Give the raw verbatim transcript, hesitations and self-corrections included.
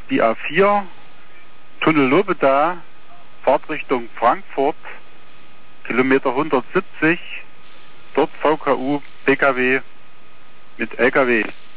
die A vier, Tunnel Lobeda, Fahrtrichtung Frankfurt, Kilometer hundertsiebzig, dort V K U, P K W mit L K W.